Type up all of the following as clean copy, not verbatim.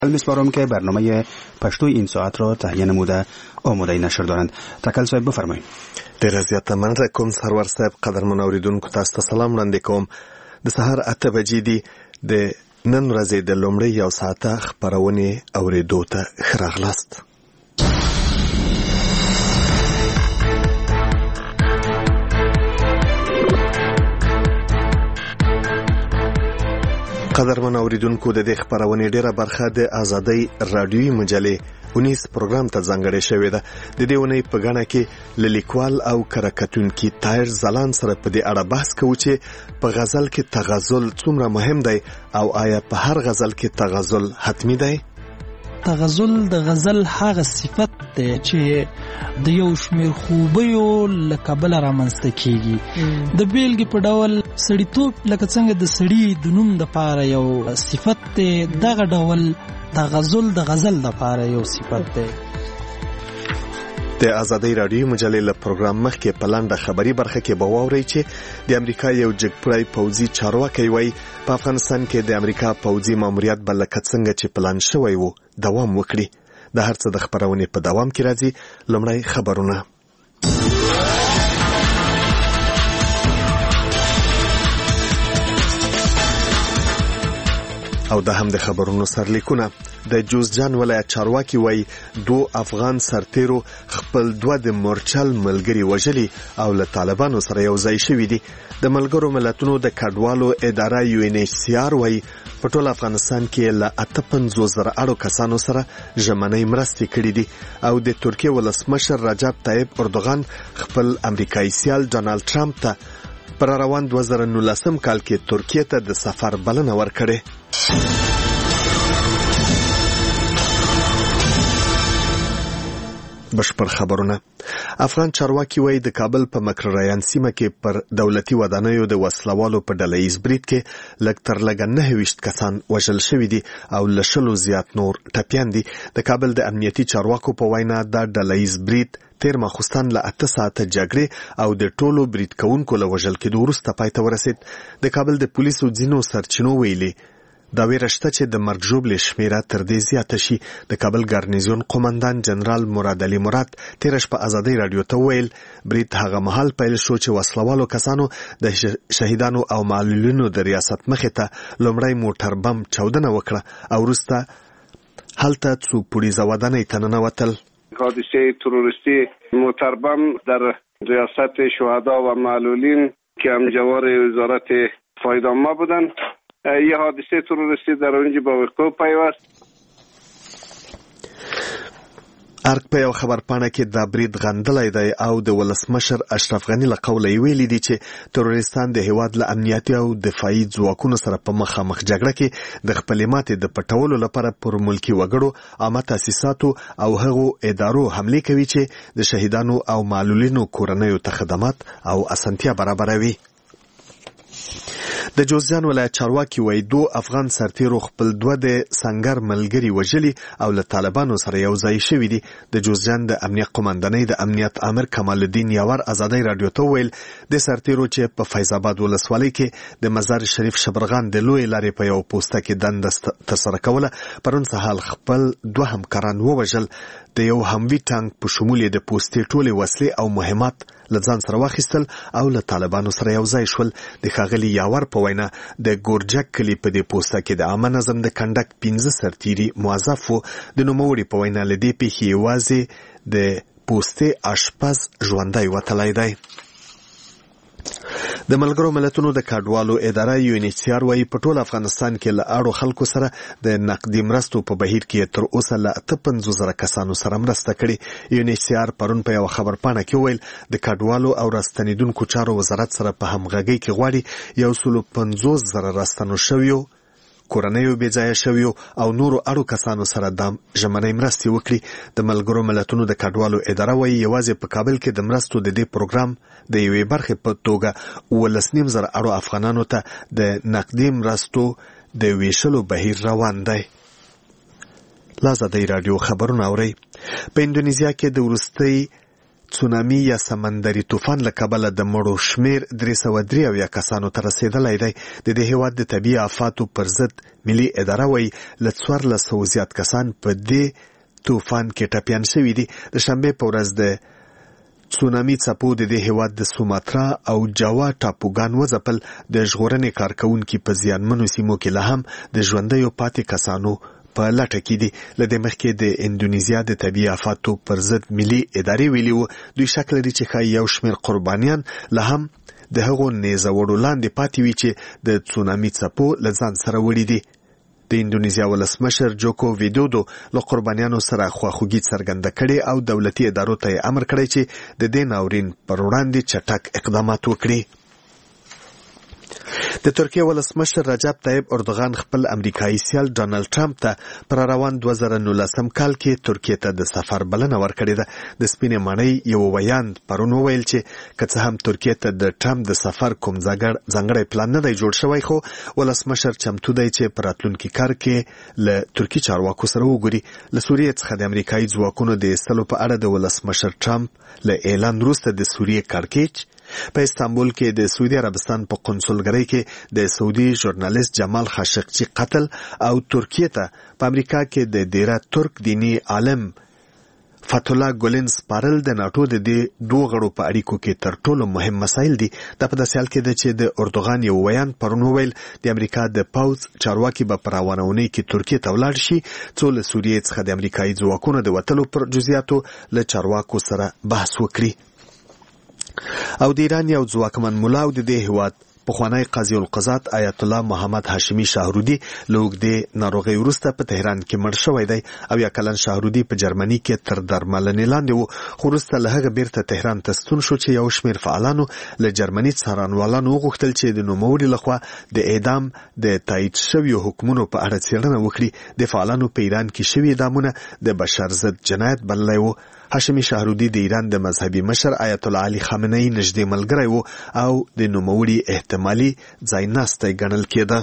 میسپارم که برنامه پشتوی این ساعت را تهیه نموده آماده نشر دارند. تکل صاحب بفرمایید. ډېر زیات مننه کوم سرور صاحب. قدرمن اوریدونکو تاسو ته سلام وړاندې کوم. د سهار 8 بجې دي د نن ورځې د لومړۍ یو ساعته خپرونې اوریدو ته ښه راغلاست. قدرمن اوریدونکو د دې خپرونې ډیره برخه د آزادۍ رادیوي مجلې 19 پروګرام ته ځانګړې شوې ده. د دې ونې په غاڼه کې لیکوال او کرکټونکي طاهر زلان سره په دې اړه بحث کوو چې په غزل کې تغزل څومره مهم دی او آیا په هر غزل کې تغزل حتمی دی؟ تغزل د غزل هغه صفت دی چې د یو شمیر خوبیو لکه بل رامنځته کیږي. د بیلګې په ډول سړیتوب لکه څنګه د سړي د نوم دپاره یو صفت دی، دغه ډول تغزل د غزل دپاره یو صفت دی. د آزادۍ رادیو مجلې له پروګرام مخکې په لنډه خبري برخه کې به واورئ چې د امریکا یو جګپړی پوځي چارواکی وایي په افغانستان کې د امریکا پوځي ماموریت به لکه څنګه چې پلان شوی و دوام وکړي. د هر څه د خبرونې په دوام کې راځي. لومړی خبرونه. او د هم د خبرونو سرلیکونه. د جوزجان ولایت چارواکي وایي 2 افغان سرتیرو خپل 2 د مورچل ملګري وژلي او له طالبانو سره یو ځای شوي دي. د ملګرو ملتونو د کډوالو اداره UNHCR وایي په ټول افغانستان کې له 58,000 اړو کسانو سره ژمنۍ مرستې کړې دي او د ترکیې ولسمشر رجب طیب اردوغان خپل امریکایي سیال ډونالد ټرمپ ته پر روان 2019 کال کې ترکیې ته د سفر بلنه ورکړې. بشپړ خبرونه. افغان چارواکي وایي د کابل په مکرریان سیمه کې پر دولتي ودانیو د وسلوالو په ډلهییز برید کې لږ تر لږه 29 کسان وژل شوي دي او له 100 زیات نور ټپیان دي. د کابل د امنیتي چارواکو په وینا دا ډلهییز برید تیر ماخوستان له 8 ساعته جګړې او د ټولو برید کوونکو له وژل کېدو وروسته پای ته ورسید. د کابل د پولیسو ځینو سرچینو ویلي دا ویره شته چې د مرګ ژوبلې شمیره تر دې زیاته شي. د کابل ګارنیزیون قومندان جنرال مراد علي مراد تیر شپه آزادۍ رادیو ته ویل برید هغه مهال پیل شو چې وسلوالو کسانو د شهیدانو او معلولینو د ریاست مخې ته لومړی موټر بم چاودنه وکړه او وروسته هلته څو پولیسه ودانۍ ته ننوتل. حادثه تروریستی موتر بم در ریاست شهدا و معلولین که همجوار وزارت فایده‌نما بودند. یه حادثه تروریستی در اونجا با وقوع پیوست. ارګ په یو خبرپاڼه کې دا برید غندلی دی او د ولسمشر اشرف غنی له قوله یې ویلي دي چې تروریستان د هیواد له امنیتي او دفاعي ځواکونو سره په مخامخ جګړه کې د خپلې ماتې د پټولو لپاره پر ملکي وګړو، عامه تاسیساتو او هغو ادارو حملې کوي چې د شهیدانو او معلولینو کورنیو ته خدمات او اسانتیا برابروي. د جوزجان ولایت چارواکي وایي 2 افغان سرتیرو خپل 2 د سنگر ملګري وژلي او له طالبانو سره یو ځای شوي دي. د جوزجان د امنیت قومندانۍ د امنیت امر کمال الدین یاور آزادۍ رادیو ته ویل د سرتیرو چې په فیض آباد ولسوالۍ کې د مزار شریف شبرغان د لوی لارې په یو پوسټه کې دنده ترسره کوله پرون سهال خپل 2 همکاران ووژل. د یو هموي ټانک په شمول د پوستې ټولې وسلې او مهمات له ځان سره واخیستل او له طالبانو سره یو ځای شول. د ښاغلي یاور په وینا د ګورجک کلي په دې پوسټه کې د عامه نظم د کنډک 15 سرتیري موظف وو. د نوموړي په وینا له دې پیښې یوازې د پوستې اشپز ژوندی وتلی دی. د ملګرو ملتونو د کډوالو اداره UNHCR وایي په ټول افغانستان کې له اړو خلکو سره د نقدي مرستو په بهیر کې تر اوسه له 58,000 کسانو سره مرسته کړې. UNHCR پرون په یو خبرپاڼه کې ویل د کډوالو او راستنیدونکو چارو وزارت سره په همغږۍ کې غواړي 150,000 راستنو شویو کورنیو بېځایه شویو او نورو اړو کسانو سره د ژمنۍ مرستې وکړي. د ملګرو ملتونو د کډوالو اداره وایي یوازې په کابل کې د مرستو د دې پروګرام د یوې برخې په توګه 19,000 اړو افغانانو ته د نقدي مرستو د ویشلو بهیر روان دی. آزادۍ رادیو خبرونه اورئ. په اندونیزیا کې د وروستۍ تسونامي یا سمندري طوفان له کبله د مړو شمیر 383 کسانو ته رسیدلی دی. د دې هیواد د طبیعي آفاتو پر ضد ملي اداره وایي له 1400 زیات کسان په دې طوفان کې ټپیان شوي دي. د شنبې په ورځ د تسونامي څپو د دې هیواد د سوماترا او جاوا ټاپوګان وځپل. د ژغورنې کارکوونکي په زیانمنو سیمو کې لا هم د ژوندیو پاتې کسانو په لټه کې دي. له دې مخکې د اندونیزیا د طبیعي آفاتو پر ضد ملي ادارې ویلي وو دوی شک لري چې ښایي یو شمېر قربانیان لا هم د هغو نیزه وړو لاندې پاتې وي چې د تسونامي څپو له ځان سره وړي دي. د اندونیزیا ولسمشر جوکو ویدودو له قربانیانو سره خواخوږي څرګنده کړې او دولتي ادارو ته امر کړی چې د دې ناورین پر وړاندې چټک اقدامات وکړي. د ترکیه ولسمشر رجب طیب اردوغان خپل امریکایي سیال ډانلډ ټرمپ ته پر روان 2019 کال کې ترکیه ته د سفر بلنه ورکړې ده. د سپینې ماڼۍ یو ویاند پرون وویل چې که څه هم ترکیه ته د ټرمپ د سفر کوم ځانګړی پلان نه دی جوړ شوی خو ولسمشر چمتو دی چې په راتلونکي کال کې له ترکي چارواکو سره وګوري. له سوریې څخه د امریکایي ځواکونو د ایستلو په اړه د ولسمشر ټرمپ له اعلان وروسته د سوریې کړکېچ په استانبول کې د سعودي عربستان په قونسلګرۍ کې د سعودي ژورنالیست جمال خاشقجي قتل او ترکیه ته په امریکا کې د ډیره ترک دینی عالم فتح الله ګولن سپارل د ناتو د دې دوه غړو په اړیکو کې تر ټولو مهم مسایل دي. دا په داسې حال کې ده چې د اردوغان یو ویان پرون وویل د امریکا د پوځ چارواکي به په روانونۍ کې ترکیه ته ولاړ شي څو له سوریې څخه د امریکایي ځواکونو د وتلو پر جزئیاتو له چارواکو سره بحث وکړي. او د ایران یو ځواکمن ملا او د دې هیواد پخوانی قاضي القضات آیت الله محمد هاشمي شاهرودي له اوږدې ناروغۍ وروسته په تهران کې مړ شوی دی. او یا کلن شاهرودي په جرمني کې تر درملنې لاندې و خو وروسته له هغه بیرته تهران ته ستون شو چې یو شمېر فعالانو له جرمني څارنوالانو وغوښتل چې د نوموړي لخوا د اعدام د تایید شویو حکمونو په اړه څېړنه وکړي. د فعالانو په ایران کې شوي اعدامونه د بشر ضد جنایت بللی و. هاشمي شاهرودي د ایران د مذهبي مشر آیت الله علي خامنه‌ای نږدې ملګری و او د نوموړي احتمالي ځایناستی ګڼل کېده.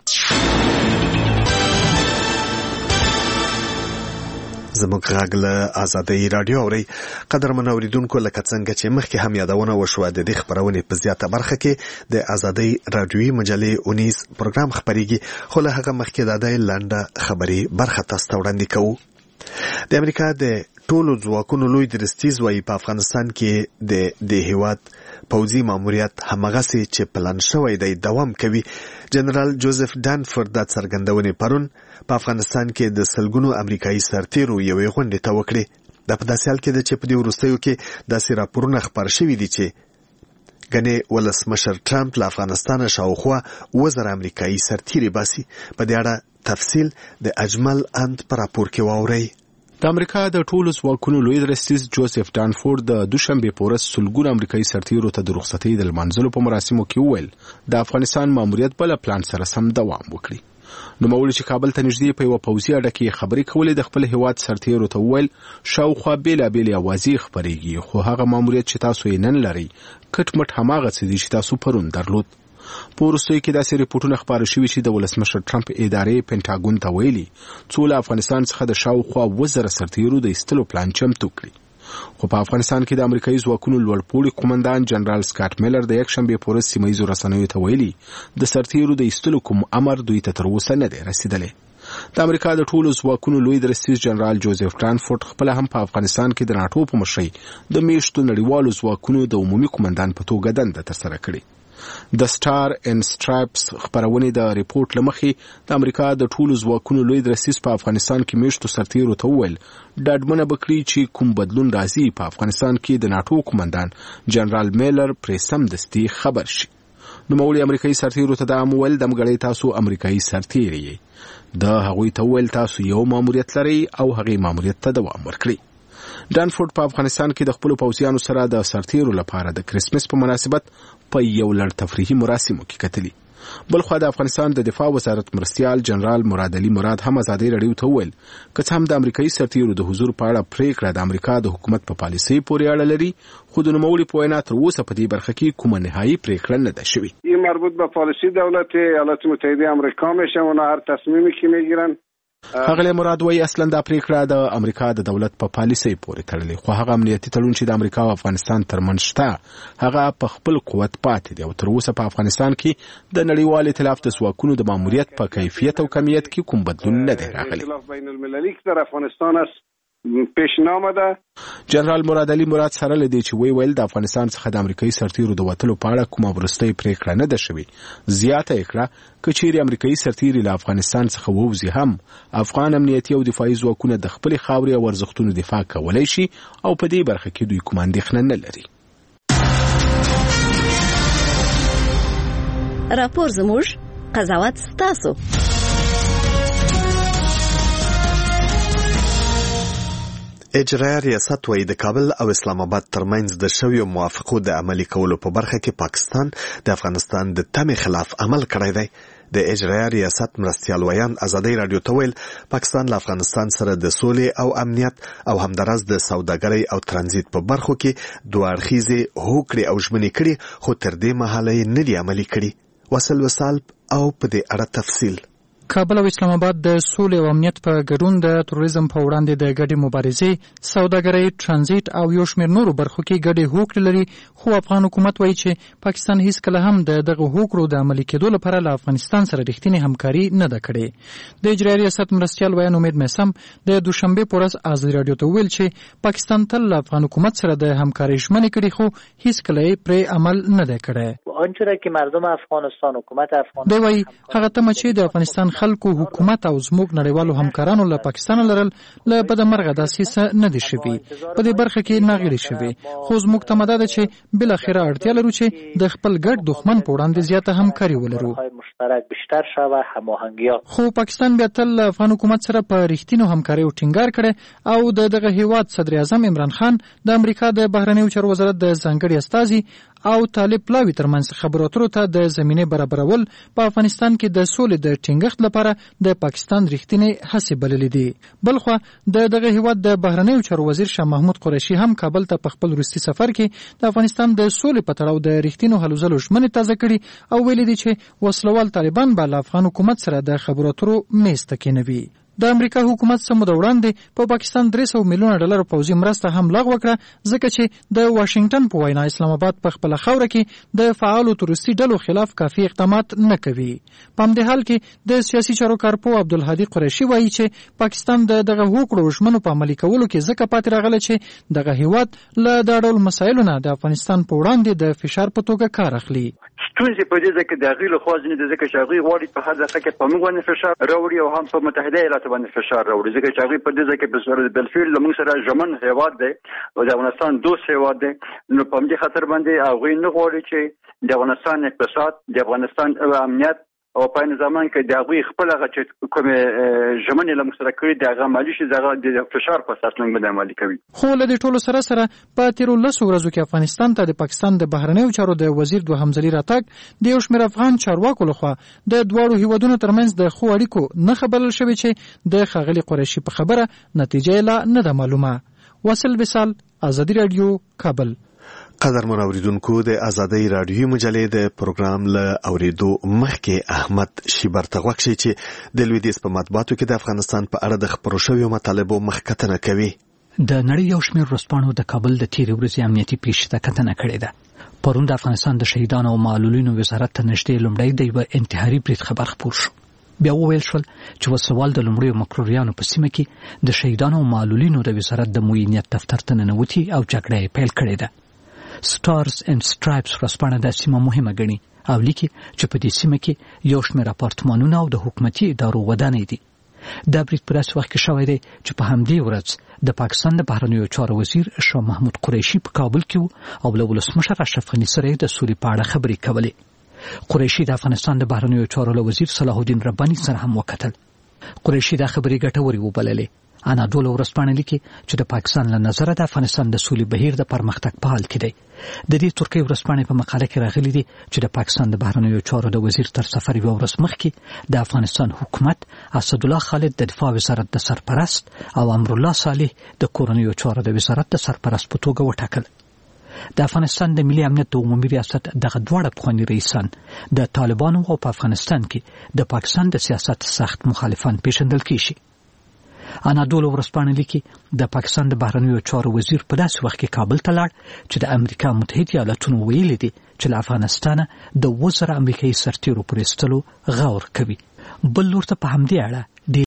زموږ غږ له آزادۍ راډیو اورئ. قدرمن اوریدونکو لکه څنګه چې مخکې هم یادونه وشوه د دې خپرونې په زیاته برخه کې د آزادۍ راډیوي مجلې اونیز پروګرام خپریږي خو له هغه مخکې د دې لنډه خبري برخه تاسو ته وړاندې کوو. د امریکا د ټولو ځواکونو لوی درستیز وایي په افغانستان کې د هیواد پوځي ماموریت همغسې چې پلان شوی دی دوام کوي. جنرال جوزف ډانفورد دا څرګندونې پرون په افغانستان کې د سلګونو امریکایي سرتیرو یوې غونډې ته وکړې. دا په داسې حال کې ده چې په دې وروستیو کې داسې راپورونه خپاره شوي دي چې ګنې ولسمشر ټرمپ له افغانستانه شاوخوا 2000 امریکایي سرتیري باسي. په دې اړه تفصیل د اجمل اند په راپور کې واورئ. د امریکا د ټولو ځواکونو لوی درستیز جوزف ډانفورد د دوشنبې په ورځ سلګونه امریکایي سرتیرو ته د رخصتۍ د لمانځلو په مراسمو کې وویل د افغانستان ماموریت بل پلان سره سم دوام وکړي. نوموړي چې کابل ته نږدې په یو پوځي اډه کې خبرې کولې د خپل هیواد سرتیرو ته وویل شاوخوا بیلابیلې اوازې خپرېږي خو هغه ماموریت چې تاسو یې نن لرئ کټ مټ هماغه څه دي چې تاسو پرون درلود. په وروستیو کې داسې ریپورټونه خپاره شوي چې د ولسمشر ټرمپ ادارې پینټاګون ته ویلي څو له افغانستان څخه د شاوخوا 2000 سرتیرو د ایستلو پلان چمتو کړي. خو په افغانستان کې د امریکایي ځواکونو لوړپوړي قومندان جنرال سکاټ میلر د یکشنبې په ورځ سیمهییزو رسنیو ته ویلي د سرتیرو د ایستلو کوم امر دوی ته تر اوسه نه دی رسیدلی. د امریکا د ټولو ځواکونو لوی درستیز جنرال جوزف ډانفورد خپل هم په افغانستان کې د ناټو په مشرۍ د میشتو نړیوالو ځواکونو د عمومي قومندان په توګه دنده ترسره کړې. د سټار ان سټرایپس خبرونې د ریپورت لمخې د امریکا د ټولو ځواکونو لوی درستیز په افغانستان کې میشتو سرتیرو ته وویل ډاډمنه بکړي چې کوم بدلون راځي په افغانستان کې د ناټو قومندان جنرال میلر پرې سمدستي خبر شي. نوموړي امریکایي سرتیرو ته دا وویل دمګړی تاسو امریکایي سرتیري یې د هغوی ته وویل تاسو یو ماموریت لرئ او هغې ماموریت ته دوام ورکړئ. ډانفورد په افغانستان کې د خپل پوځیانو سره د سرتیرو لپاره د کرسمس په مناسبت په یو لړ تفریحي مراسمو کې کتلی. بلخوا د افغانستان د دفاع وزارت مرستیال جنرال مراد علي مراد هم ازادي راډیو ته وویل که څه هم د امریکایي سرتیرو د حضور په اړه پریکړه د امریکا د حکومت په پالیسۍ پورې اړه لري خو د نوموړي په وینا تر اوسه په دې برخه کې کومه نهایي پریکړه نه ده شوې. این مربوط به پالیسی دولت ایالات متحده آمریکا میشه. اونا هر تصمیمی که میگیرن هغه مراد وایي اصلا دا پریکړه د امریکا د دولت په پالیسۍ پورې تړلې، خو هغه امنیتي تړون چې د امریکا او افغانستان ترمنځ شته هغه په خپل قوت پاتې دی او تر اوسه په افغانستان کې د نړیوال ائتلاف د ځواکونو د ماموریت په کیفیت او کمیت کې کوم بدلون نه دی راغلی. ائتلاف بین المللی که در افغانستان است پیش نامده. جنرال مراد علي مراد سره لدی چې ویل د افغانستان څخه د امریکایي سرتیرو د وټلو په اړه کومه ورستۍ پریکړه نه ده شوې. زیاته کړه کچېری امریکایي سرتیري له افغانستان څخه ووزي هم افغان امنیتي او دفاعي ځواکونه د خپل خاورې او ارزښتونو دفاع کولای شي او په دې برخه کې دوی کوم اندېښنه نه لري. راپور زموږ قضاوت ستاسو. اجرایه ریاست وایي د کابل او اسلام آباد ترمنځ د شویو موافقو د عملي کولو په برخه کې پاکستان د افغانستان د تمې خلاف عمل کړی دی. د اجرایه ریاست مرستیال ویان ازادي رادیو ته ویل پاکستان له افغانستان سره د سولې او امنیت او همدارس د سوداګرۍ او ترانزیت په برخو کې دوه اړخیزې هوکړې او ژمنې کړي، خو تر دې مهاله یې نه دي عملي کړي. وصل وصال او په دې اړه تفصیل. کابل او اسلام آباد د سولې او امنیت په ګډون د تروریزم په وړاندې د ګډې مبارزې، سوداګرۍ، ترانزیت او یو شمېر نورو برخو کې ګډې هوکړې لري، خو افغان حکومت وایي چې پاکستان هیڅ کله هم د دغه هوکړو د عملي کېدو لپاره له افغانستان سره رښتینې همکاري نه ده کړې. د اجرایي ریاست مرستیال ویان امید میسم د دوشنبه په ورځ ازادي رادیو ته ویل چې پاکستان تل له افغان حکومت سره د همکارۍ ژمنې کړې، خو هیڅ کله یې پرې عمل نه ده کړی. آنچه را که مردم افغانستان حکومت افغانستان دی وایي هغه تمه چې د افغانستان خلکو حکومت او زموږ نړیوالو همکارانو له پاکستان لرل له بده مرغه داسې څه نه دي شوي، په دې برخه کې ناغېړي شوي، خو زموږ تمه دا ده چې بالاخره اړتیا لرو چې د خپل ګډ دښمن په وړاندې زیاته همکاري ولرو. خو پاکستان بیا تل له افغان حکومت سره په رښتینو همکاریو ټینګار کړی او دغه هیواد صدر اعظم عمران خان د امریکا د بهرنیو چارو وزارت د ځانګړي استازي او طالب پلاوی ترمنځ خبرو اترو ته د زمینې برابرول په افغانستان کې د سولې د ټینګښت لپاره د پاکستان رښتینې هڅې بللې دي. بلخوا دغه هیواد د بهرنیو چارو وزیر شاه محمود قریشي هم کابل ته په خپل وروستي سفر کې د افغانستان د سولې په تړاو د رښتینو هلو ځلو ژمنې تازه کړي او ویلي دي چې وسلوال طالبان به له افغان حکومت سره د خبرو اترو میز ته کېنوي. د امریکا حکومت څه موده وړاندې په پاکستان 300 میلیونه ډالر پوځي مرسته هم لغوه کړه، ځکه چې د واشنگټن په وینا اسلام آباد په خپل خوره کې د فعالو تروریستي ډلو خلاف کافي اقدامات نه کوي. په همدې حال کې د سیاسي چارو کارپوه عبدالهادي قریشي وایي چې پاکستان دغه هوکړو ژمنو په عملي کولو کې ځکه پاتې راغلی چې دغه هیواد له دا ډول مسایلو نه د افغانستان په وړاندې د فشار په توګه کار اخلي. ستونزې په دې ځای کې د هغوی له خوا ځینې د ځکه چې هغوی غواړي په هر ځای کې په موږ باندې فشار راوړي او هم په متحده ایالاتو باندې فشار راوړي، ځکه چې هغوی په دې ځای کې بالفعل له موږ سره ژمن هیواد دی او د افغانستان دوست هیواد دی، نو په همدې خاطر باندې هغوی نه غواړي چې د افغانستان اقتصاد، د افغانستان امنیت او په این زمان کې د هغوی خپل هغه چې کومې ژمنې له موږ سره کړي د هغه عملي شي، د هغه د فشار په اساس موږ باندې عملي کوي. خو له دې ټولو سره په تېرو 10 ورځو کې افغانستان ته د پاکستان د بهرنیو چارو د وزیر دوهم ځلي راتګ د یو شمېر افغان چارواکو لخوا د دواړو هیوادونو ترمنځ د ښو اړیکو نه خبرل شوی چې د ښاغلي قریشي په خبره نتیجه یې لا نه ده معلومه. وصل وصال، ازادي رادیو، کابل. قدرمن اوریدونکو، د ازادۍ رادیوي مجلې د پروګرام له اوریدو مخکې احمد شیبر ته غوښتي چې د لویدیځ په مطبوعاتو کې د افغانستان په اړه د خپرو شویو مطالبو مخکتنه کوي. د نړۍ یو شمېر ورځپاڼو د کابل د تېرې ورځې امنیتي پیښې ته کتنه کړې ده. پرون د افغانستان د شهیدانو او معلولینو وزارت ته نږدې لومړی د یوه انتحاري برید خبر خپور شو. بیا وویل شول چې وسوال د لومړیو مکروریانو په سیمه کې د شهیدانو او معلولینو د وزارت د معینیت دفتر ته ننوتي او جګړه یې پیل کړې ده. سټارز اینډ سټرایپس ورځپاڼه دا سیمه مهمه ګڼي او لیکي چې په دې سیمه کې یو شمېر اپارتمانونه او د حکومتي ادارو ودانۍ دي. دا برید په داسې وخت کې شوی دی چې په همدې ورځ د پاکستان د بهرنیو چارو وزیر شاه محمود قریشي په کابل کې او له ولسمشر اشرف غني سره د سولې په اړه خبرې کولې. قریشي د افغانستان د بهرنیو چارو له وزیر صلاح الدین رباني سره هم وکتل. قریشي دا خبرې ګټورې وبللې. اناډول ورځپاڼه لیکي چې د پاکستان له نظره د افغانستان د سولې بهیر د پرمختګ په حال کې دی. د دې ترکیې ورځپاڼې په مقاله کې راغلي دي چې د پاکستان د بهرنیو چارو د وزیر تر سفر یوه ورځ مخکې د افغانستان حکومت اسدالله خالد د دفاع وزارت د سرپرست او امرالله صالح د کورنیو چارو د وزارت د سرپرست په توګه وټاکل. د افغانستان د ملي امنیت د عمومي ریاست دغه دواړه پخواني رئیسان د طالبانو او په افغانستان کې د پاکستان د سیاست سخت مخالفان پیژندل کیږي. انادولو ورځپاڼه لیکي د پاکستان د بهرنیو چارو وزیر په داسې وخت کې کابل ته لاړ چې د امریکا متحده ایالاتونو ویلي دي چې له افغانستانه د 1000 امریکایي سرتیرو پر ایستلو غور کوي. بل لور ته په همدې اړه